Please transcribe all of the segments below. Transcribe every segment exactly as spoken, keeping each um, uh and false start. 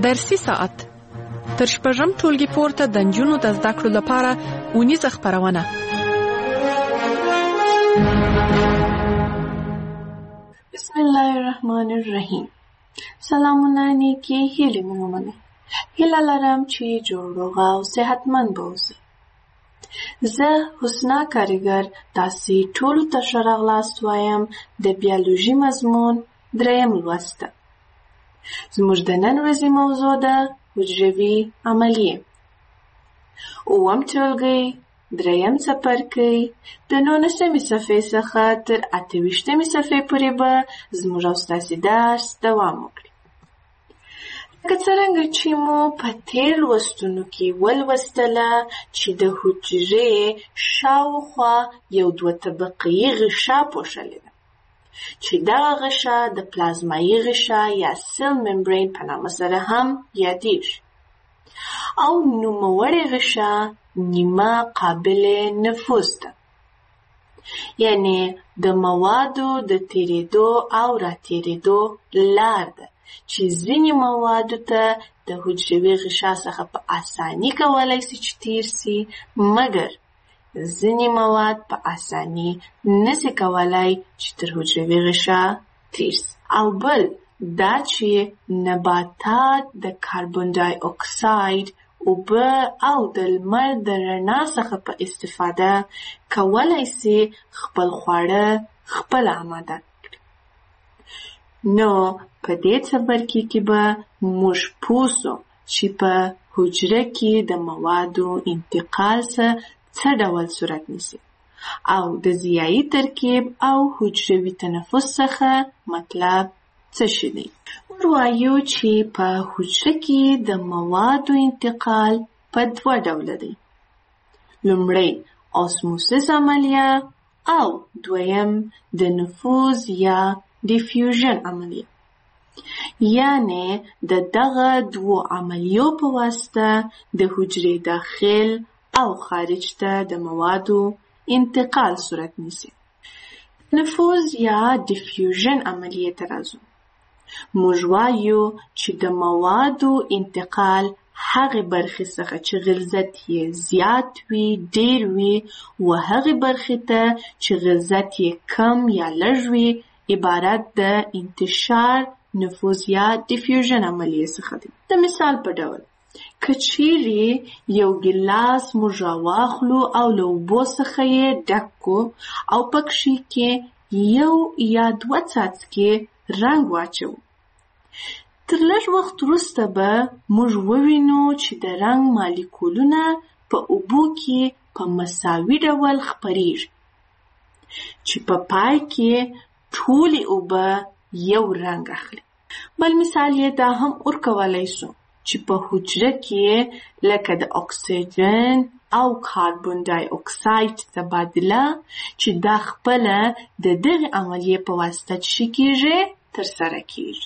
درسي ساعت تر شپږم ټولګي پورته د نجونو د زده کړو لپاره اونیزه خپرونه. بسم الله الرحمن الرحیم. سلامونه نیکی هیلې مې ومنئ. هیله لرم چې جوړ روغ او صحتمند به اوسئ. زه حسنا کارګر تاسې ټولو ته ښه راغلاست وایم د بیولوژي مضمون دریم لوست ته. زموږ د نن ورځې موضوع ده حجروي عملیې. اووم ټولګی دریم څپرکی د نولسمې صفحې څخه تر اته ویشتمې صفحې پورې به زموږ او ستاسې درس دوام وکړي. لکه څرنګه چې مو په تېر لوستونو کې ولوستله چې د حجرې شاوخوا یو دوه طبقې غشا پوښلې ده چې دغه غشا د پلازمایي غشا یا سیل ممبرین په نامه سره هم یادېږي او نوموړې غشا نیمه قابل نفوذ ده، یعنی د موادو د تېرېدو او راتېرېدو لار ده چې ځینې موادو ته د حجروي غشا څخه په اساني کولی سي چې تېر سي، مګر ځینې مواد په اساني نسي کولی چې تر حجروي غشا تېر سي. او بل دا چې نباتات د کاربن ډای اکساید، اوبه او د لمر د رڼا څخه په استفاده کولی سي خپل خواړه خپله آماده کړي. نو په دې څپرکي کې به موږ پوه سو چې په حجره کې د موادو انتقال څه څه ډول صورت نیسي او د ضیایي ترکیب او حجروي تنفس څخه مطلب څه شی دی. وایو چې په حجره کې د موادو انتقال په دوه ډوله دی. لومړی اسموسیس عملیه او دویم د نفوذ یا ډیفیوژن عملیه، یعنی د دغه دوو عملیو په واسطه د حجرې داخل او خارج ته د موادو انتقال صورت نیسي. نفوذ یا ډیفیوژن عملیه ته راځو. موږ وایو چې د موادو انتقال هغې برخې څخه چې غلظت یې زیات وي، ډېر وي، و هغې برخې ته چې غلظت یې کم یا لږ وي عبارت د انتشار، نفوذ یا ډیفیوژن عملیې څخه دی. د مثال په ډول که چیرې یو ګیلاس موږ راواخلو او له اوبو څخه یې ډک کړو او پکښې کې یو یا دوه څاڅکي رنګ واچو، تر لږ وخت وروسته به موږ ووینو چې د رنګ مالیکولونه په اوبو کې په مساوي ډول خپریږي چې په پای کې ټولې اوبه یو رنګ اخلي. بل مثال یې دا هم ورکولی سو چې په حجره کې لکه د اکسیجن او کاربن ډای اکساید تبادله چې دا خپله د دغې عملیې په واسطه چې کېږي ترسره کېږي.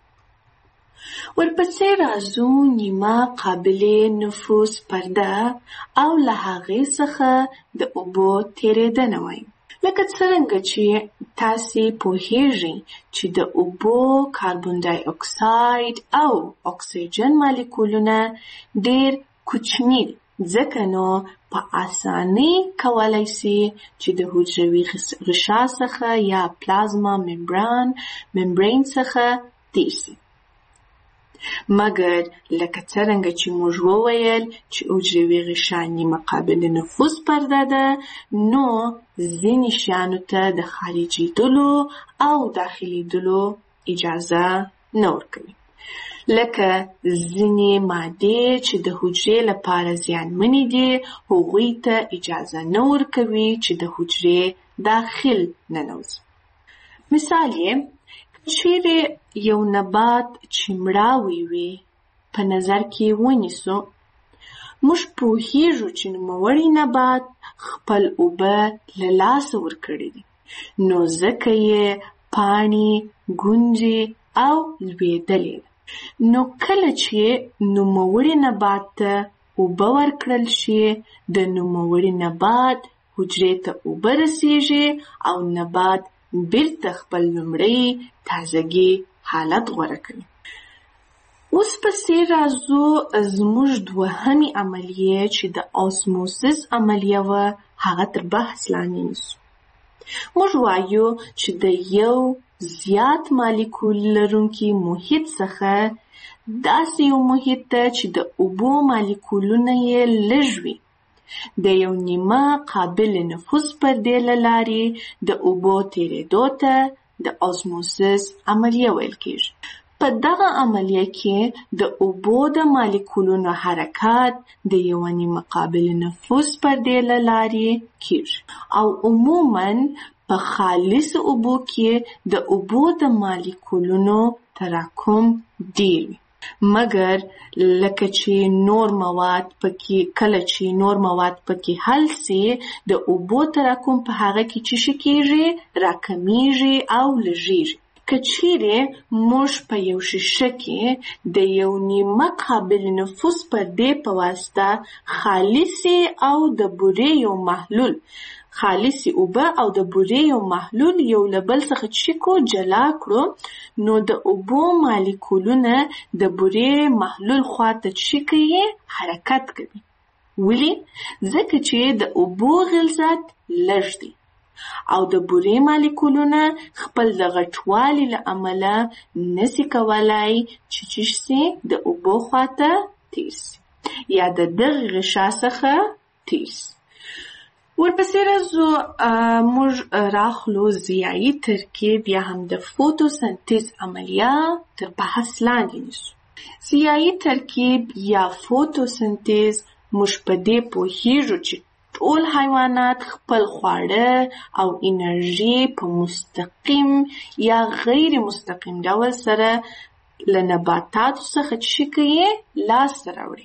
ورپسې راځو نیمه قابل نفوذ پرده او له هغې څخه د اوبو تېرېدنه وایو. لکه څرنګه چې تاسې پوهیږئ چې د اوبو کاربن ډای اکساید او اکسیجن مالیکولونه ډېر کوچني دي، ځکه نو په اسانۍ کولی سي چې د حجروي غشا څخه یا پلازما ممبران ممبرین څخه تېر سي. مګر لکه څرنګه چې موږ وویل چې حجروي غشا نیمه قابل نفوذ پرده ده، نو ځینې شیانو ته د خارجېدلو او داخلېدلو اجازه نه ورکوي، لکه ځینې مادې چې د حجرې لپاره زیانمنې دي هغوی ته اجازه نه ورکوي چې د حجرې داخل ننوځي. مثال یې چیرې یو نبات چې مړاوی وي په نظر کې ونیسو، موږ پوهیږو چې نوموړی نبات خپل اوبه له لاسه ورکړي دي، نو ځکه یې پاڼې، ګونجې او لوېدلې ده. نو کله چې نوموړي نبات ته اوبه ورکړل شي، د نوموړي نبات حجرې ته اوبه رسیږي او نبات بیرته خپل لومړی تازګي حالت غوره کوي. اوس پسې راځو زموږ دوهمې عملیه چې د اوسموسیس عملیه وه هغه تر بحث لاندې نیسو. موږ وایو چې د یو زیات مالیکول لرونکي محیط څخه داسې یو محیط ته چې د اوبو مالیکولونه یې لږ وي د یو نیمه قابل نفوذ پردې له لارې د اوبو تېرېدو ته د اوسموسیس عملیه ویل کېږي. په دغه عملیه کې د اوبو د مالیکولونو حرکت د یوه نیمه قابل نفوذ پردې له لارې کېږي او عموماً په خالص اوبو کې د اوبو د مالیکولونو تراکم ډېر وي، مګر لکه چې نور مواد پکې کله چې نور مواد پکې حل سي د اوبو تراکم په هغه کې څه شي کېږي؟ راکمیږي او لږیږي. که چیرې موږ په یو شیشه کې د یو نیمه قابل نفوذ پردې په واسطه خالصې او د بورې یو محلول خالصې اوبه او د بورې یو محلول یو له بل څخه څه کو جلا کړو، نو د اوبو مالیکولونه د بورې محلول خواته څه کوي؟ حرکت کوي. ولې؟ ځکه چې د اوبو غلظت لږ دی او د بورې مالیکولونه خپل د غټوالي له امله نسي کولای چې څه شي د اوبو خواته تېر سي یا د دغه غشا څخه تېر سي. ورپسې راځو موږ راخلو ضیایي ترکیب یا هم د فوتوسنتیز عملیه تر بحث لاندې نیسو. ضیایي ترکیب یا فوتوسنتیز موږ په دې پوهیږو چې ټول حیوانات خپل خواړه او انرژي په مستقیم یا غیر مستقیم ډول سره له نباتاتو څخه څه کوي؟ لاسته راوړي.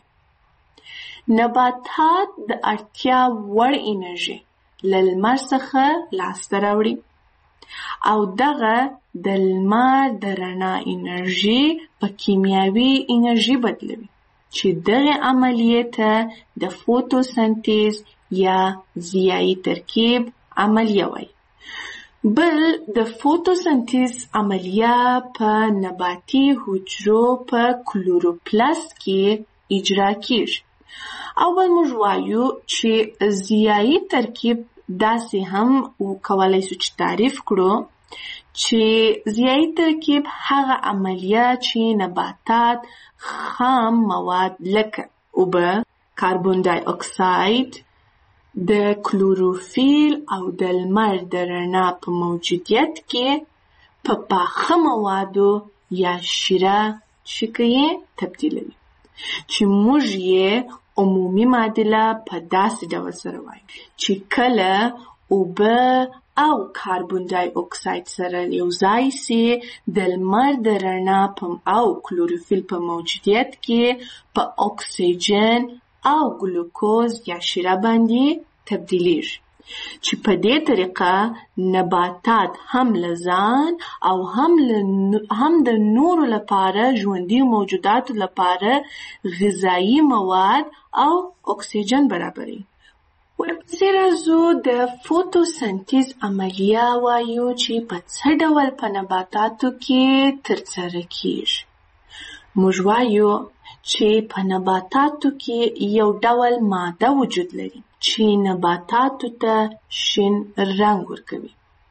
نباتات د اړتیا وړ انرژي له لمر څخه لاسته راوړي او دغه د لمر د رڼا انرژي په کیمیاوي انرژي بدلوي چې دغه عملیې ته د فوتوسنتیز یا ضیایي ترکیب عملیه وایي. بل د فوتوسنتیز عملیه په نباتي حجرو په کلوروپلاست کې اجرا کیږي. اول موږ وایو چې ضیایي ترکیب داسې هم وکولای شو چې تعریف کړو چې ضیایي ترکیب هغه عملیه چې نباتات خام مواد لکه اوبه، کاربن دای اکساید، د کلوروفیل او د لمر د رڼا په موجودیت کې په پاخه موادو یا شیره څه کوي؟ تبدیلوي، چې موږ یې عمومي معادله په داسې ډول سره وایو چې کله اوبه او کاربن دای اکساید سره یو ځای سي د لمر د رڼا او کلوروفیل په موجودیت کې په اکسیجن او ګلوکوز یا شیره باندې تبدیلیږي، چې په دې طریقه نباتات هم له ځان او هم هم د نورو لپاره ژوندي موجوداتو لپاره غذایي مواد او اکسیجن برابروي. ورپسې راځو د فوتوسنتیز عملیه وایو چې په څه ډول په نباتاتو کې ترسره کیږي. موږ وایو چې په نباتاتو کې یو ډول ماده وجود لري چې نباتاتو ته شین رنګ ورکوي،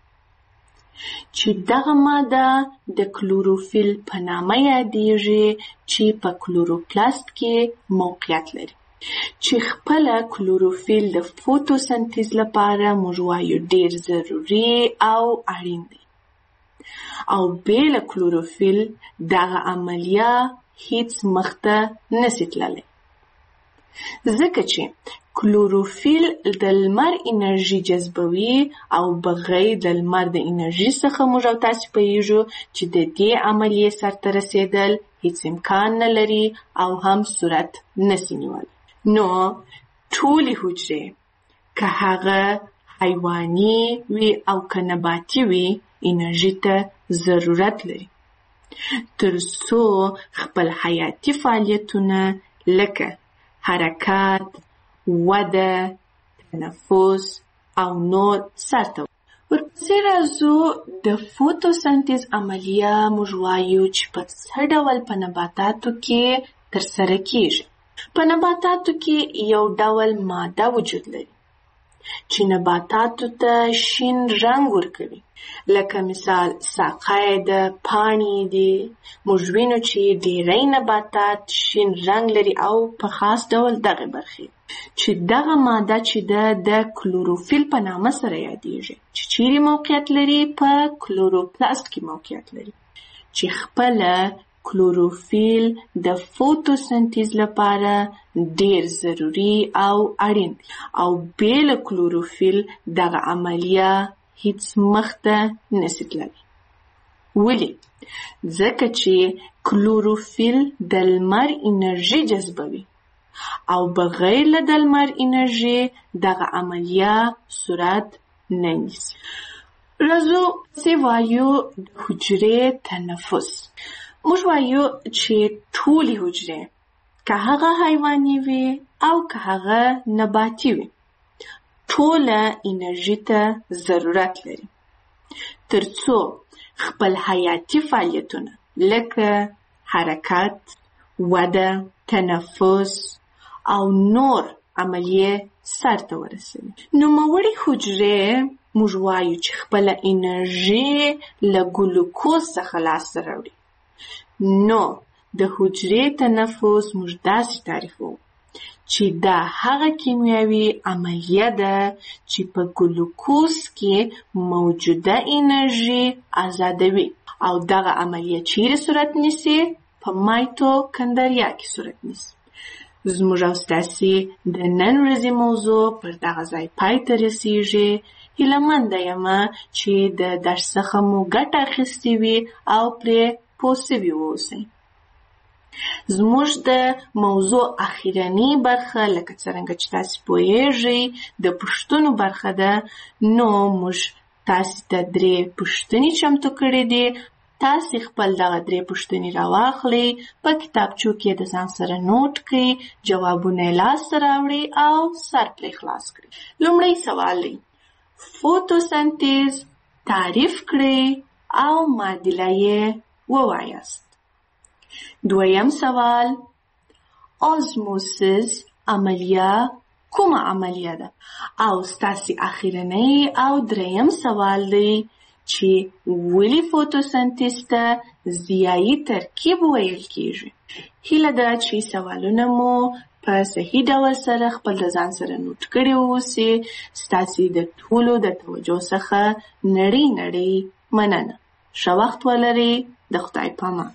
چې دغه ماده د کلوروفیل په نامه یادیږي چې په کلوروپلاست کې موقعیت لري، چې خپله کلوروفیل د فوتوسنتیز لپاره موږ وایو ډیر ضروري او اړین دی او بې له کلوروفیل دغه عملیه هیڅ مخته نشي تللی، ځکه چې کلوروفیل د لمر انرژي جذبوي او بغیر د لمر د انرژي څخه موږ او تاسې پوهیږو چې د دې عملیې سرته رسیدل هیڅ امکان نه لري او هم صورت نشي نیولی. نو ټولې حجرې که هغه حیواني وي او که نباتي وي انرژي ته ضرورت لري تر څو خپل حیاتي فعالیتونه لکه حرکت، وده، تنفس او نور سرته. ورپسې راځو د فوتوسنتیز عملیه موږ وایو چې په څه ډول په نباتاتو کې ترسره کیږي. په نباتاتو کې یو ډول ماده وجود لري چې نباتاتو ته شین رنګ ورکوي. لکه مثال ساقه د پاڼې دي. موږ وینو چې ډیری نباتات شین رنګ لري او په خاص ډول دغه برخې چې دغه ماده چې ده د کلوروفیل په نامه سره یادیږي چې چیرې موقعیت لري؟ په کلوروپلاست کې موقعیت لري چې خپله کلوروفیل د فوتوسنتیز لپاره ډیر ضروري او اړین دی او بې له کلوروفیل دغه عملیه هیڅ مخته نشي تللی. ولې؟ ځکه چې کلوروفیل د لمر انرژي جذبوي او بغیر له د لمر انرژي دغه عملیه صورت نه نیسي. راځو چې وایو د حجرې تنفس. موږ وایو چې ټولې حجرې که هغه حیواني وي او که هغه نباتي وي ټوله انرژي ته ضرورت لري ترڅو خپل حیاتي فعالیتونه لکه حرکت، وده، تنفس او نور عملیه سرته ورسوي. نوموړې حجرې موږ وایو چې خپله انرژي له ګلوکوز څخه لاسته راوړي. نو د حجرې تنفس موږ داسې تعریفوو چې دا هغه کیمیاوي عملیه ده چې په ګلوکوز کې موجوده انرژي آزادوي او دغه عملیه چیرې صورت نیسي؟ په مایتوکندریا کې صورت نیسي. زموږ او ستاسې د نن ورځې موضوع پر دغه ځای پای ته رسیږي. هیلهمنده یمه چې د درس څخه مو ګټه اخیستې وي او پرې پوه سوي واوسئ. زموږ د موضوع اخیرنۍ برخه لکه څرنګه چې تاسې پوهیږئ د پوښتنو برخه ده. نو موږ تاسې ته درې پوښتنې چمتو کړې دي. تاسې خپل دغه درې پوښتنې راواخلئ، په کتابچو کې د ځان سره نوټ کړئ، جوابونه یې لاسته راوړئ او سر پرې خلاص کړئ. لومړی سوال دی فوتوسنتیز تعریف کړئ او معادله یې ووایاست. دویم سوال آزموسیس عملیه کومه عملیه ده؟ او ستاسې اخیرنۍ او دریم سوال دی چې ولې فوتوسنتیز ته ضیایي ترکیب ویل کیږي. هیله ده چې سوالونه مو په صحیح ډول سره خپل د ځان سره نوٹ کړي واوسي. ستاسې د ټولو د توجه څخه نړۍ نړۍ مننه. ښه وخت ولرئ. د خدای پامان.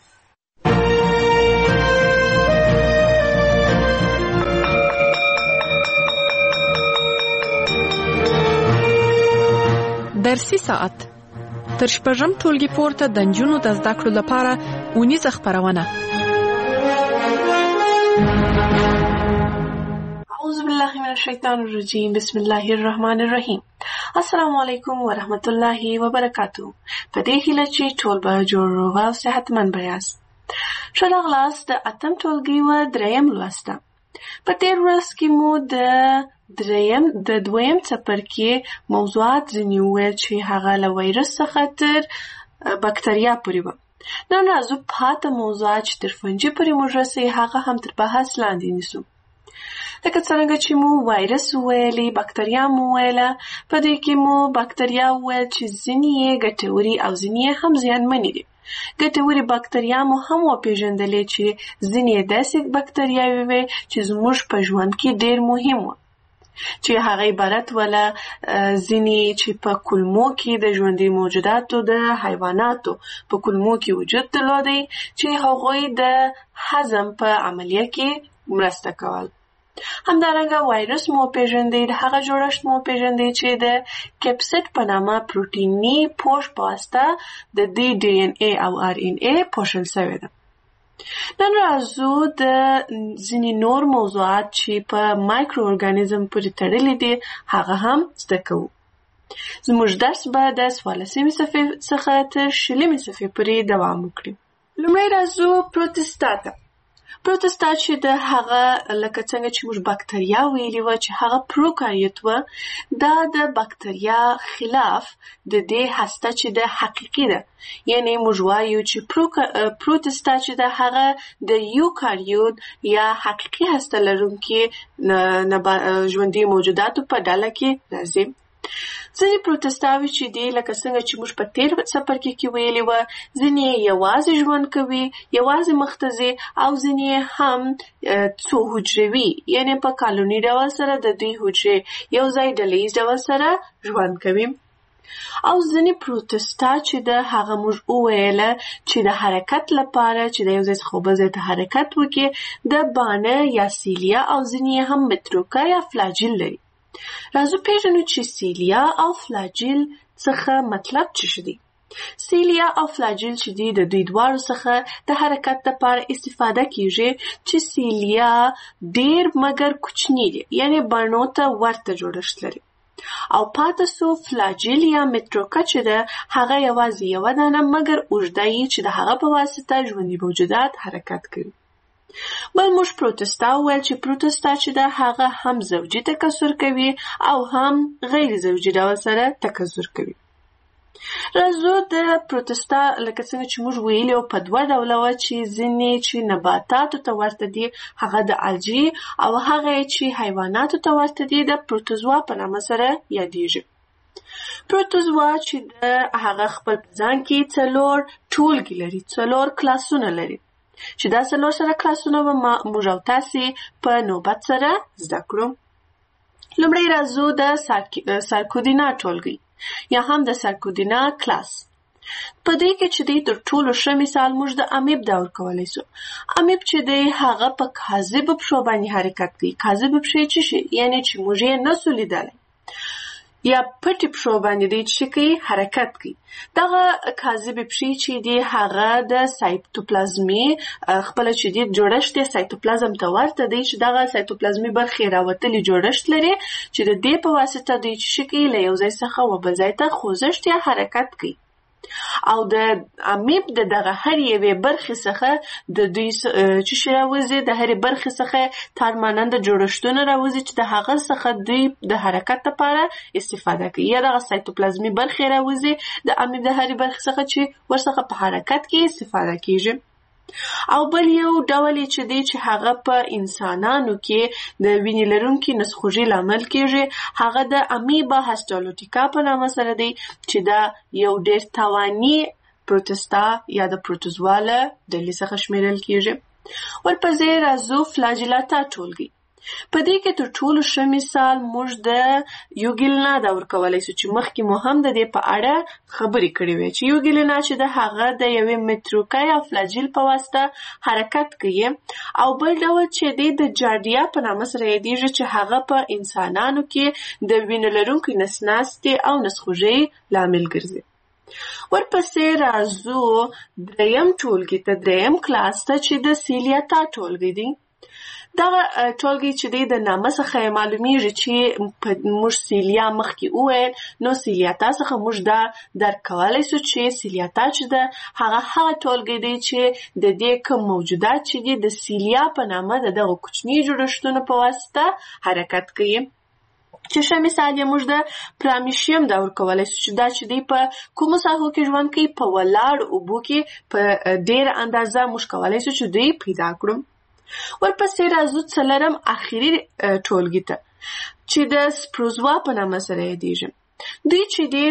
درسي ساعت تر شپږم ټولګي پورته د نجونو د زده کړو لپاره اونیزه خپرونه. اعوذ بالله من الشیطان الرجیم. بسم الله الرحمن الرحیم. السلام علیکم ورحمت الله وبرکاتو. په دې هیله چې ټول به جوړ روغ او صحتمند به یاست. ښه راغلاست د اتم ټولګي و دریم لوست ته. په تېر ورځ کې مو د دریم د دویم څپرکي موضوعات ځینې وویل چې هغه له وایرس څخه تر بکتریا پورې وه. نن راځو پاته موضوعات چې تر فنجي پورې موږ رسوي هغه هم تر بحث لاندې نیسو. لکه څرنګه چې مو وایرس وویلې، بکتریا مو وویله. په دې کې مو بکتریا وویل چې ځینې یې ګټوري او ځینې یې هم زیانمنې دي. ګټورې بکتریا مو هم وپېژندلې چې ځینې یې داسې بکتریاوې وې چې زموږ په ژوند کې ډېر مهم وه چې هغه عبارت ولا ځینې چې په کولمو کې د ژوندي موجوداتو د حیواناتو په کولمو کې وجود درلودی چې هغوی د هضم په عملیه کې مرسته کول. همدارنګه وایرس مو پیژندې، د هغه جوړښت مو پیژندې چې د کیپسیډ په نامه پروټیني پوښ په واسطه د دې ډي ان اے او ار ان اے پوښل شوی ده. نن راځو د ځینې نور موضوعات چې په مایکرو ارګانیزم پورې تړلي دي هغه هم زده کوو. زموږ درس به د څوارلسمې صفحې څخه تر شلمې صفحې پورې دوام وکړي. لومړی راځو پروتستا ته. پروتستا چې د هغه لکه څنګه چې موږ بکتریا ویلي وه چې هغه پروکاریوت وه، دا د بکتریا خلاف د دې هسته چې د حقیقي ده، یعنی موږ وایو چې پروتستا چې د هغه د یوکاریوت یا حقیقي هسته لرونکي ژوندي موجوداتو په ډله کې راځي. ځینې پروتستاوي چې دي لکه څنګه چې موږ په تیر څپرکي کې ویلي وه، ځینې یوازې ژوند کوي، یوازې مخ ته ځي، او ځینې هم څو حجروي، یعنی په کالوني ډول سره د دوی حجرې یو ځای ډلیز ډول سره ژوند کوي. او ځینې پروتستا چې د هغه موږ وویله چې د حرکت لپاره چې د یو ځای څخه بل ځای ته حرکت وکړي د بانه یا سیلیا او ځینې هم متروکه یا فلاجیل لري. راځو پیژنو چې سیلیا او فلاجیل څخه مطلب څه شي دي. سیلیا او فلاجیل چې دي د دوی دواړو څخه د حرکت لپاره استفاده کیږي، چې سیلیا ډیر مګر کوچنی دي، یعنی بڼو ته ورته جوړښت لري، او پاتې سو فلاجیل یا متروکه چې ده هغه یوازې یوه دانه مګر اوږده یي چې د هغه په واسطه ژوندي موجودات حرکت کوي. بل موږ پروتستا وویل چې پروتستا چې ده هغه هم زوجي تکثر کوي او هم غیر زوجي ډول سره تکثر کوي. راځو د پروتستا لکه څنګه چې موږ ویلي په دوه ډوله وه چې ځینې چې نباتاتو ته ورته دي هغه د الجی، او هغه چې حیواناتو ته ورته دي د پروتوزوا په نامه سره یادیږي. پروتوزوا چې د هغه خپل په ځان کې څلور ټولګي لري، څلور کلاسونه لري، چې دا څلور سره کلاسونه به موږ او تاسې په نوبت سره زده کړو. لومړی راځو د سارکودینا ټولګي یا هم د سارکودینا کلاس. په دې کې چې دی تر ټولو ښه مثال موږ د امیب دا ورکولی سو. امیب چې دی هغه په کاذبو پښو باندې حرکت کوي. کاذبې پښې څه شي؟ یعنی چې موږ یې نسو لیدلی، یا پټې پښو باندې دی چې کوي حرکت کوي. دغه کاذبې پښې چې دی هغه د سایتوپلازمي خپله چې دی جوړښت یې سایتوپلازم ته ورته دی، چې دغه سایتوپلازمي برخې راوتلي جوړښت لري چې د دې په واسطه دوی چې کوي له یو ځای څخه و بل ځای ته خوځښت یا حرکت کوي. او د امیب د دغه هر یوې برخې څخه د دوی چې شي راوځي، د هرې برخې څخه تارماننده جوړښتونه راوځي چې د هغه څخه دوی د حرکت لپاره استفاده کوي، یا دغه سایتوپلازمي برخې راوځي د امیب د هرې برخې څخه چې ورڅخه په حرکت کې استفاده کیږي. او بل یو ډول چې دی چې هغه په انسانانو کې د وینې لرونکي نسخوږي لامل کیږي، هغه د امیبا هسټالوټیکا په نامه سره دی، چې دا یو ډیر تاواني پروتستا یا د پروتوزوا له ډلې څخه شمیرل کیږي. ورپسې راځو فلاجیلاتا ټولګي. په دې کې تر ټولو ښه مثال موږ د یوګیلنا دا ورکولی سو، چې مخکې مو هم د دې په اړه خبرې کړې وې چې یوګیلنا چې د هغه د یوې متروکه یا فلاجیل په واسطه حرکت کوي. او بل ډول چې دی د جاردیا په نامه سره یادیږي، چې هغه په انسانانو کې د وینې لرونکي نسناستې او نسخوږۍ لامل ګرځي. ورپسې راځو دریم ټولګي ته، دریم کلاس ته، چې د سیلیاتا ټولګي دی. دغه ټولګي چې دی د نامه څخه معلومیږي چې موږ سیلیا مخکې وویل، نو سیلیاتا څخه موږ دا درک کولی سو چې سیلیاتا چې ده هغه هغه ټولګي دی چې د دې کوم موجودات چې دي د سیلیا په نامه د دغه کوچني جوړښتونو په واسطه حرکت کوي. چې ښه مثال یې موږ د پرامیشیم دا ورکولی سو، چې دا چې دی په کومو ساحو کې ژوند کوي؟ په ولاړو اوبو کې په ډېره اندازه موږ کولی سو چې دوی پیدا کړو. ورپسې راځو څلرم اخري ټولګي ته، چې د سپروزوا په نامه سره یادیږي. دوی چې دی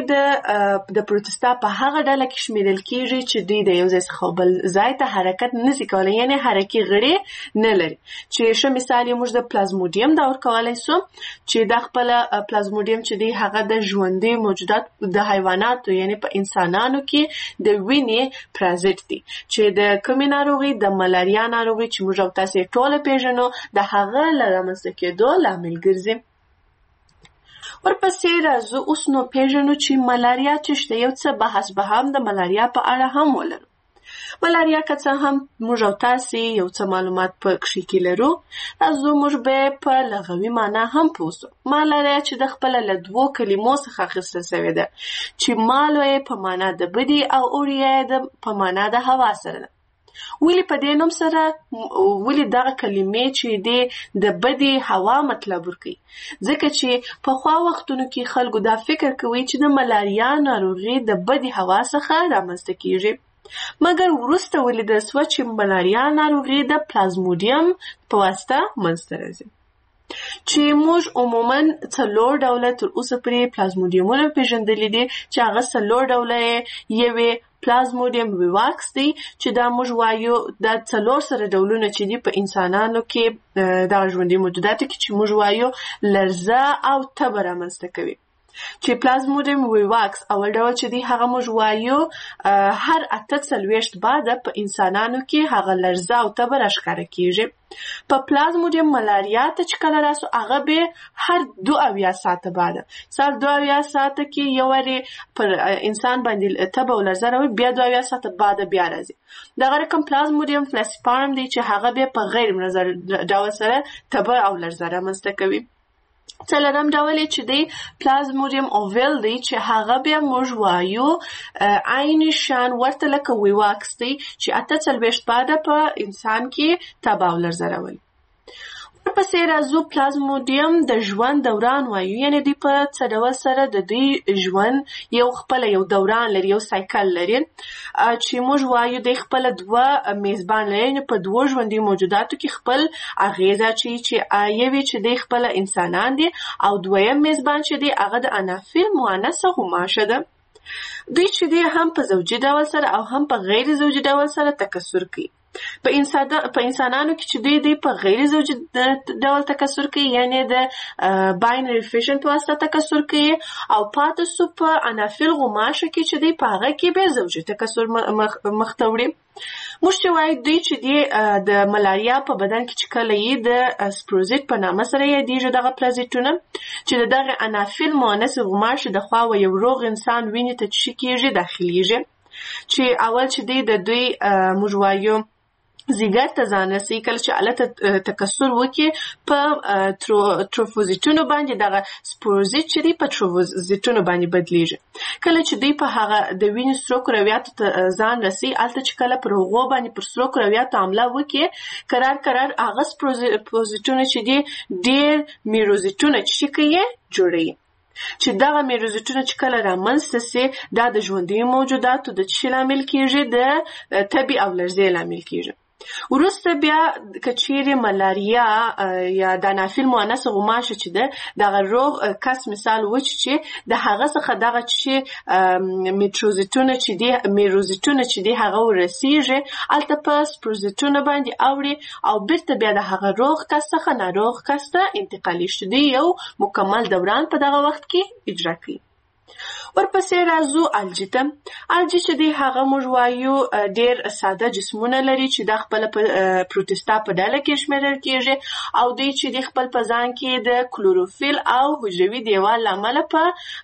د پروتستا په هغه ډله کې شمیرل کیږي چې دوی د یو ځای څخه بل ځای ته حرکت نشي کولی، یعنی حرکي غړي نه لري. چې ښه مثال یې موږ د پلازموډیم دا ورکولی سو، چې دا خپله پلازموډیم چې دی هغه د ژوندي موجودات د حیواناتو یعنی په انسانانو کې د وینې پرازیت دی، چې د کومې ناروغي؟ د ملاریا ناروغي چې موږ او تاسې ټوله پیژنو د هغه له رامنځته کېدو لامل ګرځي. ورپسې راځو اوس نو پیژنو چې ملاریا څه شته. یو څه بحث به هم د ملاریا په اړه هم ولرو. ملاریا که څه هم موږ او تاسې یو څه معلومات په کښې کې لرو، راځو موږ به په لغوي معنا هم پوه سو. ملاریا چې د خپله له دوو کلمو څخه اخیستل سوې ده، چې مالو یې په معنا د بدي او اوریا یې په معنا د هوا سره ده. ولې په دې نوم سره ولې دغه کلمې چې د د بدې هوا مطلب ورکوي؟ ځکه چې پخوا وختونو کې خلکو دا فکر کوي چې د ملاریا ناروغي د بدې هوا څخه رامنځته کیږي، مګر وروسته ولیدل سوه چې ملاریا ناروغي د پلازمودیم په واسطه منځته راځي، چې موږ عموما څلور ډوله تر اوسه پورې پلازمودیمونه پیژندلي دي، چې هغه څلور ډوله یې یوې پلازمودیم ویواکس دی، چې دا موږ وایو دا څلور سره ډولونه چې دي په انسانانو کې دغه ژوندي موجوداتو کې چې موږ وایو لرزه او تبه رامنځته کوي. چې پلازمودیم ویواکس اول ډول چې دی هغه موږ وایو هر اته څلوېښت بعده په انسانانو کې هغه لرزه او تبه راښکاره کیږي. په پلازمودیم ملاریا ته چې کله راسو هغه به هر دو اویا ساعته بعده سر دو اویا ساعته کې یو وارې پر انسان باندې تبه او لرزه راوي، بیا دو اویا ساعته بعده بیا راځي. دغه رقم پلازمودیم فلاسپارم دی چې هغه به په غیر منظر ډول سره تبه او لرزه رامنځته کوي. څلورم ډول چې دی پلازمودیم اوویل دی چې هغه بیا موږ وایو عین شان ورته لکه ویواکس دی چې اته څلوېښت بعده په انسان کې تبه او لرزه راولي. ورپسې راځو پلازمودیم د ژوند دوران وایو، یعنې دوی په څه ډول سره د دوی ژوند یو خپله یو دوران لري، یو سایکل لري، چې موږ وایو دوی خپله دوه میزبان لري، یعنې په دوو ژوندي موجوداتو کې خپل اغېز اچوي، چې یوې چې دوی خپله انسانان دي او دویم میزبان چې دی هغه د انافیل مؤنثه غوماشه ده. دوی چې دی هم په زوجي ډول سره او هم په غیر زوجي ډول سره تکثر کوي. په انسان په انسانانو کې چې دوی دوی په غیر زوجي ډول تکثر کوي، یعنی د باینري فیشن په واسطه تکثر کوي، او پاتې سو په انافیل غوماشه کې چې دوی په هغه کې به زوجي تکثر مخته وړي. موږ چې وایو دوی چې دی د ملاریا په بدن کې چې کله یې د سپروزیت په نامه سره یادېږي دغه پلازیتونه، چې د دغه انافیل مؤنث غوماشې د خوا و یو روغ انسان وینې ته چې کېږي داخلیږي، چې اول چې دی د دوی موږ وایو زیګر ته ځان رسوي، کله چې هلته تکثر وکړي په تروفوزیتونو باندې دغه سپوروزیت چې دی په تروفوزیتونو باندې بدلیږي. کله چې دوی په هغه د وینې سرو کرویاتو ته ځان رسوي، هلته چې کله پر هغو باندې پر سرو کرویاتو حمله وکړي، قرار قرار هغه سپوروزیتونه چې دی ډېر میروزیتونه چې کوي جوړوي، چې دغه میروزیتونه چې کله رامنځته سي دا د ژوندیو موجوداتو د څه لامل کیږي؟ د تبې او لرزې لامل کیږي. وروسته بیا که چیرې ملاریا یا د انافیل مؤنثه غوماشه چې ده دغه روغ کس مثال وچ چې د هغه څخه دغه چې میټروزیتونه چې دي میروزیتونه چې دي هغه ورسیږي، هلته په سپروزیتونه باندې اوړي او بیرته بیا د هغه روغ کس څخه ناروغ کس ته انتقالي شي، دوی یو مکمل دوران په دغه وخت کې اجرا کوي. ورپسې راځو الجی ته. الجی چې دی هغه موږ وایو ډېر ساده جسمونه لري چې دا خپله په پروټستا په ډله کې شمېرل کېږي، او دوی چې دی خپل په ځان کې د کلوروفیل او حجروي دیوال له امله په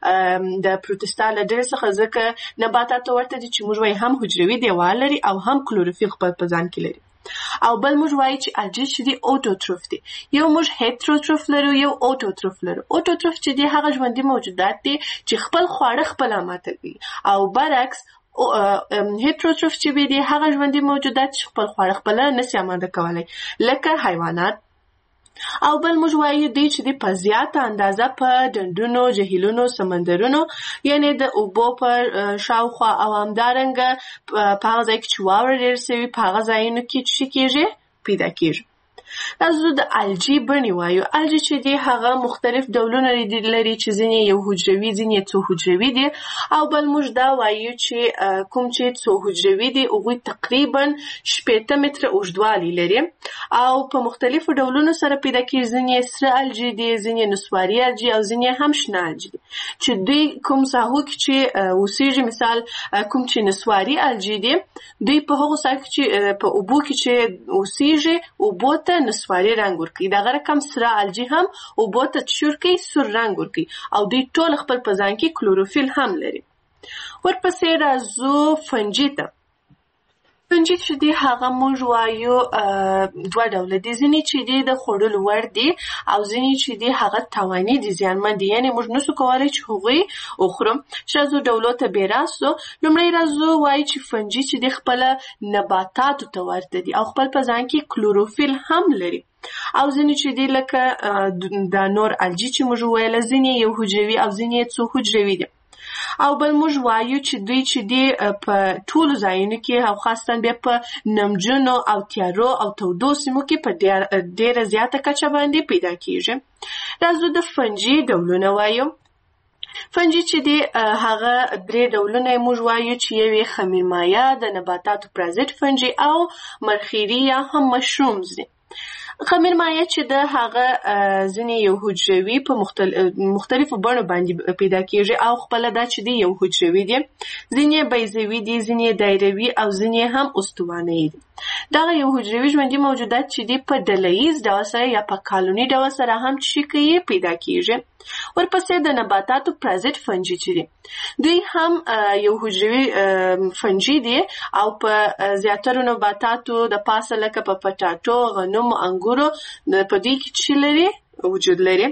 د پروټستا له ډلې څخه ځکه نباتاتو ورته دي چې موږ وایو هم حجروي دیوال لري او هم کلوروفیل خپل په ځان کې لري. او بل موږ وایو چې الجی چې دی اوټوټروف دی. یو موږ هیټروټروف لرو، یو اوټوټروف لرو. اوټوټروف چې دی هغه ژوندي موجودات دي چې خپل خواړه خپله ماتوي، او برعکس هیټروټروف چې دی هغه ژوندي موجودات چې خپل خواړه خپله نسي اماده کولی، لکه حیوانات. او بل موږ وایو دی چې دی په زیاته اندازه په ډنډونو، جهیلونو، سمندرونو، یعنی د اوبو په شاوخوا او همدارنګه په هغه ځای کې چې واوره ډېره سوي په هغه ځایونو کې چې کېږي پیدا کېږي. راځو د الجی بڼې وایو. الجی چې دی هغه مختلف ډولونه لري چې ځینې یو حجروي، ځینې څو حجروي دي، او بل موږ دا وایو چې کوم چې څو حجروي دي هغوی تقریبا شپېته متره اوږدوالی لري او په مختلفو ډولونو سره پیدا کېږي. ځینې سره الجی دي، ځینې نسواري الجی او ځینې هم شنه الجی دي، چې دوی کوم ساحو کې چې اوسېږي، مثال کوم چې نسواري الجی دي دوی په هغو ساحو کې چې په اوبو کې چې اوسېږي اوبو ته نسواري رنګ ورکوي، دغه رقم سره الجی هم اوبو ته چور کوي، سور رنګ ورکوي، او دوی ټول خپل په ځان کې کلوروفیل هم لري. ورپسې راځو فنجي ته. فنجي چې دی هغه موږ وایو دوه ډوله دي. ځینې چې دی د خوړلو وړ دي او ځینې چې دی هغه تاواني دي، زیانمن دي، یعنې موږ نشو کولی چې هغوی وخورو. شازو ډولو ته بې راستو لومړی رازو وایي چې فنجي چې دی خپله نباتاتو ته ورته دي او خپل په ځان کې کلوروفیل هم لري. او ځینې چې دی لکه د نور الجی چې موږ ویله ځینې یو حجروي او ځینې څو حجروي دي. او بل موږ وایو چې دوی چې دی په ټولو ځایونو کې او خاصتاً بیا په نمجنو او تیارو او تودو سیمو کې په ډېره زیاته کچه باندې پیدا کیږي. راځو د فنجي ډولونه وایو. فنجي چې دی هغه درې ډولونه موږ وایو چې یو یې خمیرمایه، د نباتاتو پرازیت فنجي او مرخیري یا هم مشرومز دي. خمیرمایه چې د هغه ځینې یو حجروي په مختلفو بڼو باندې پیدا کیږي او خپله دا چې دی یو حجروي دي، ځینې بیضوي دي، ځینې دایروي او ځینې هم استوانه‌یي دي. دغه یو حجروي ژوندي موجودات چې دی په ډله ییز ډول سره یا په کالوني ډول سره هم چې کوي پیدا کیږي. ورپسې د نباتاتو پرازیت فنجي چې دي دوی هم یو حجروي فنجي دي او په زیاترو نباتاتو د پاسه لکه په پټاټو، غنمو، انګورو په دوی کې چې لري وجود لري.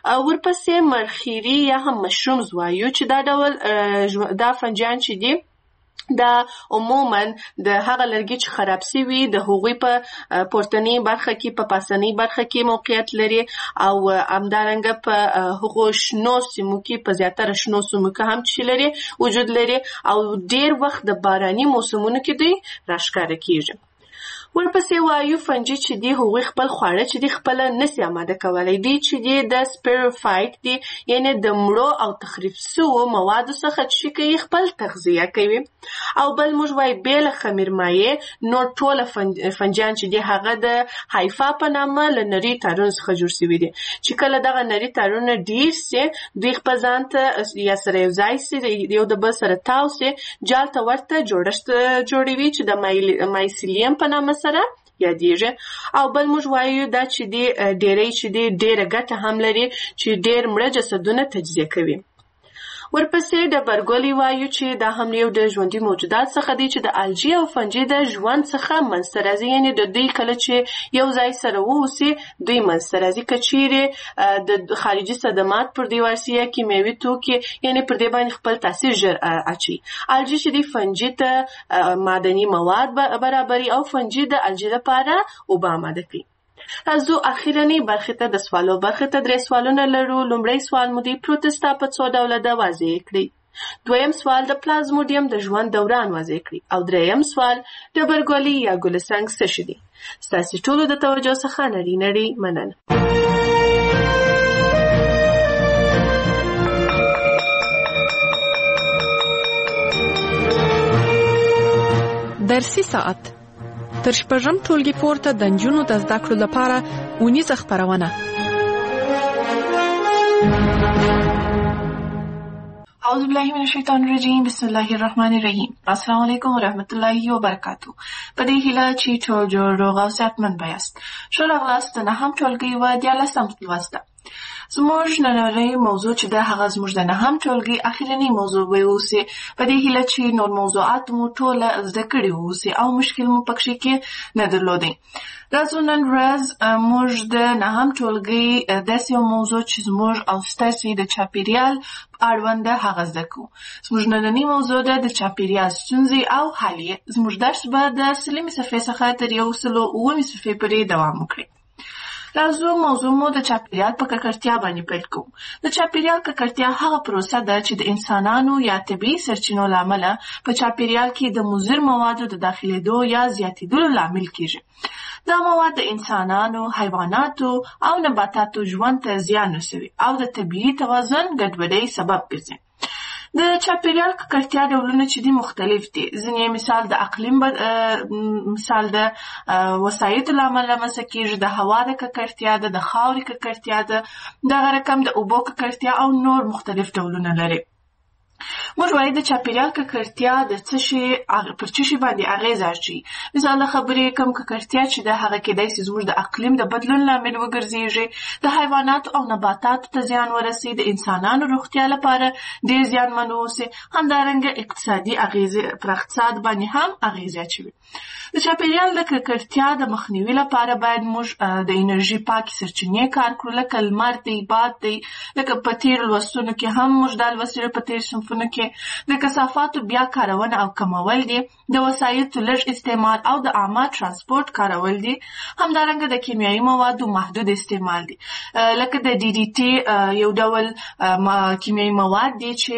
ورپسې مرخیري یا هم مشرومز وایو چې دا ډول دا فنجیان چې دي دا عموماً د هغه لرګي چې خراب سوي د هغوی په پورتنۍ برخه کې په پاسنۍ برخه کې موقعیت لري او همدارنګه په هغو شنو سیمو کې په زیاتره شنو سیمو کې هم چې لري وجود لري او ډېر وخت د باراني موسمونو کې دوی راښکاره کیږي. ورپسې وایو فنجي چې دی هغوی خپل خواړه چې دی خپله نسي اماده کولی، دی چې دی د سپیروفایټ دی، یعنې د مړو او تخریب سوو موادو څخه چې کوي خپل تغذیه کوي. او بل موږ وایو بې له خمیرمایې نور ټوله فنجیان چې دی هغه د هایفا په نامه له نري تارونو څخه جوړ سوي دي چې کله دغه نري تارونه ډېر سي دوی خپل ځان ته یا سره یو ځای سي، یو د بل سره تاو سي، جال ته ورته جوړښت جوړوي چې د مایسیلیم په نامه سره یادیږي. او بل موږ وایو دا چې دی ډېری چې دی ډېره ګټه هم لري چې ډېر مړه جسدونه تجزیه کوي. ورپسې ډبرګولي وایو چې دا هم یو د ژوندي موجودات څخه دی چې د الجی او فنجي د ژوند څخه منځته راځي، یعنې د دوی کله چې یو ځای سره واوسي دوی منځته راځي. که چیرې د خارجي صدمات پر دې ورسي یا کیمیاوي توکي یعنې پر دې باندې خپل تاثیر ژر اچوي. الجی چې دی فنجي ته معدني مواد برابري او فنجي د الجی لپاره اوبه اماده کوي. راځو اخیرنۍ برخې ته د سوالو برخې ته درې سوالونه لرو. لومړی سوال مو دی پروتستا په څو ډوله ده واضح کړئ. دویم سوال د پلازموډیم د ژوند دوران واضح کړئ. او دریم سوال ډبرګولي یا ګلسنګ څه شي دي. ستاسې ټولو د توجه څخه نړۍ نړۍ مننه. درسي ساعت تر شپږم ټولګي پورته د نجونو د زده کړو لپاره اونیزه خپرونه. اعوذ بالله من الشیطان الرجیم، بسم الله الرحمن الرحیم. السلام علیکم ورحمت الله وبرکاتو. په دې هیله چې ټول جوړ روغ او صحتمند یاست. ښه راغلاست د نهم ټولګي و دیارلسم لوست ته. زموږ نننۍ موضوع چې ده هغه زموږ د نهم ټولګي اخرنۍ موضوع به اوسي. په دې هیله چې نور موضوعات مو ټوله زده کړي اوسي او مشکل مو پکښې کې نه درلودی. راځو نن ورځ موږ د نهم ټولګي داسې یو موضوع چې زموږ او ستاسې د چاپېریال اړوند ده هغه زده کوو. زموږ نننۍ موضوع ده د چاپېریال ستونزې او حل یې. زموږ درس به د سلمې صفحې څخه تر یو سلو اوومې صفحې پورې دوام وکړي. راځو موضوع مو د چاپېریال په ککړتیا باندې پیل کوو. د چاپېریال ککړتیا هغه پروسه ده چې د انسانانو یا طبیعي سرچینو له امله په چاپېریال کې د مضر موادو د داخلېدو یا زیاتېدلو لامل کیږي. دا مواد د انسانانو، حیواناتو او نباتاتو ژوند ته زیان رسوي او د طبیعي توازن ګډوډۍ سبب ګرځي. د چاپېریال ککړتیا ډولونه چې دي مختلف دي. ځینې مثال د اقلیم مثال د وسایطو له امله رامنځته کېږي، د هوا د ککړتیا ده، د خاورې ککړتیا ده، دغه رقم د اوبو ککړتیا او نور مختلف ډولونه لري. موږ وایو د چاپیریال ککړتیا د څه شي پر څه شي باندې اغېزه اچوي. مثال د خبرې کوم ککړتیا چې د هغه کېدای شي زموږ د اقلیم د بدلون لامل وګرځېږي، د حیواناتو او نباتاتو ته زیان ورسي، د انسانانو روغتیا لپاره ډېر زیانمن واوسي، همدارنګه اقتصادي اغېزې پر اقتصاد باندې هم اغېزې اچوي. د چاپیریال د ککړتیا د مخنیوي لپاره باید موږ د انرژي پاکې سرچینې کار کړو، لکه لمر دی، باد دی، لکه په تېرو لوستونو کې هم موږ دا لوستلي په تېرو صنفونو کې د کثافاتو بیا کارونه او کمول دي، د وسایطو لږ استعمال او د عامه ترانسپورت کارول دي، همدارنګه د کیمیاوي موادو محدود استعمال دي، لکه د ډي ډي ټي یو ډول کیمیاوي مواد دي چې